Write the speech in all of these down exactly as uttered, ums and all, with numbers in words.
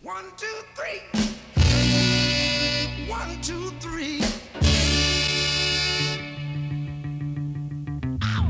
One, two, three. One, two, three. Ow.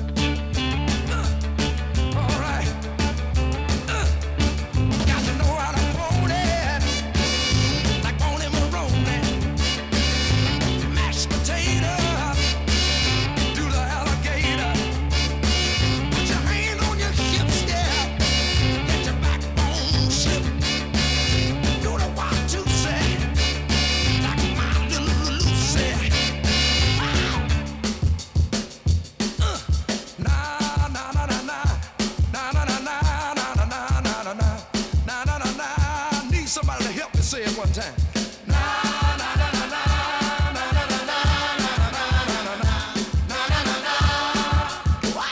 Uh, all right. Uh, got to know how to hold it. Like Boney Maroney. Mashed potato. Do the alligator. Put your hand on your hips, yeah. Let your backbone slip. Do the one, two, say. Like my little Lucy. Wow. Uh. Na na na na na. Na na na na na na na na na na. Na na na na. Need somebody to help me say it one time. Na na na na na. Na na na na. Na na na na na. Na na na na. Wow.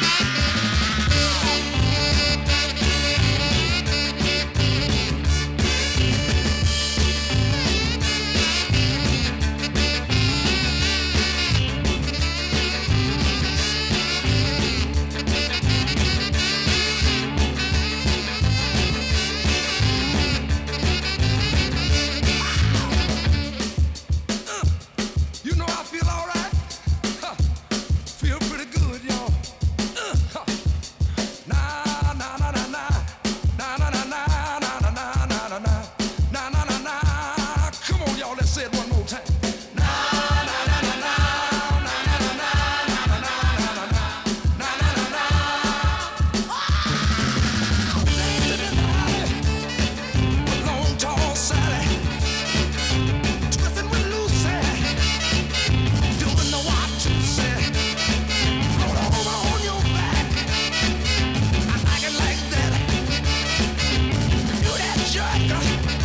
You know I feel all right. Huh. Feel pretty good, y'all. Uh, huh. Na na na na na. Na na na na na na na na na na. Na na na na. Come on, y'all, let's say it one more time. Na na na na na. Na na na na. Na na na na na. Na na na na. Ah! Dancing in the alley with Long Tall Sally. Twisting with Lucy. Doing the one, two, say. Roll over on your back. I like it like that. Do that jerk.